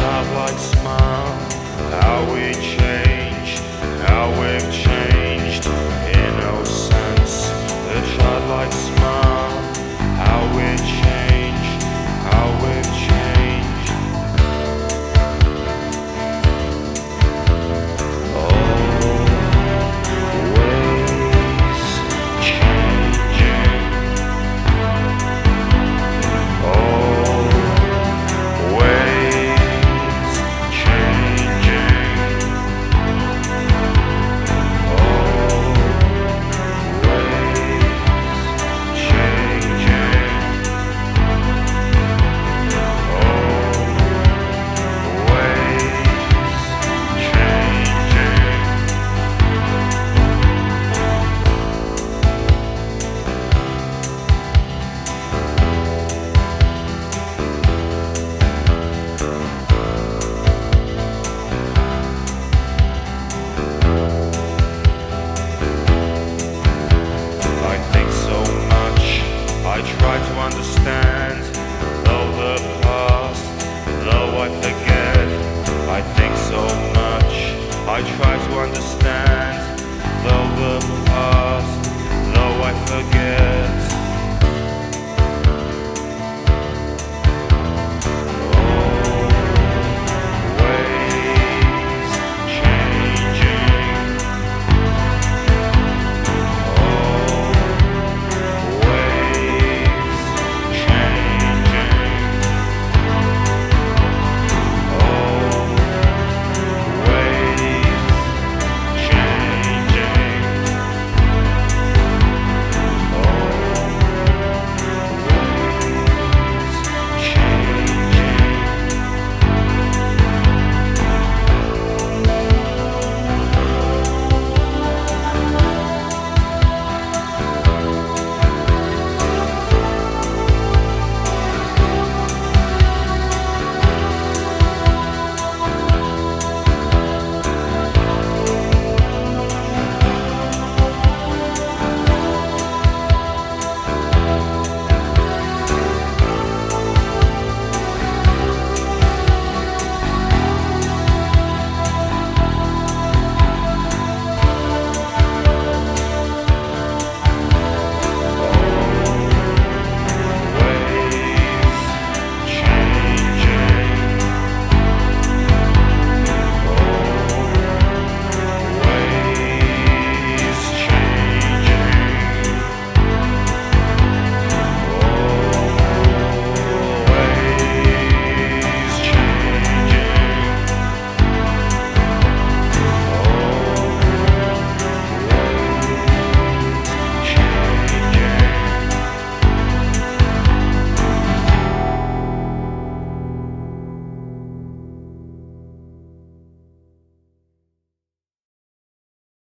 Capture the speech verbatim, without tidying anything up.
childlike smile, how we change, how we've changed. Innocence, a childlike smile, how we change, how we've changed. Always changing. Always changing. Always changing. I think so much, I try to understand, though the past, though I forget. I think so much, I try to understand, though the past, though I forget.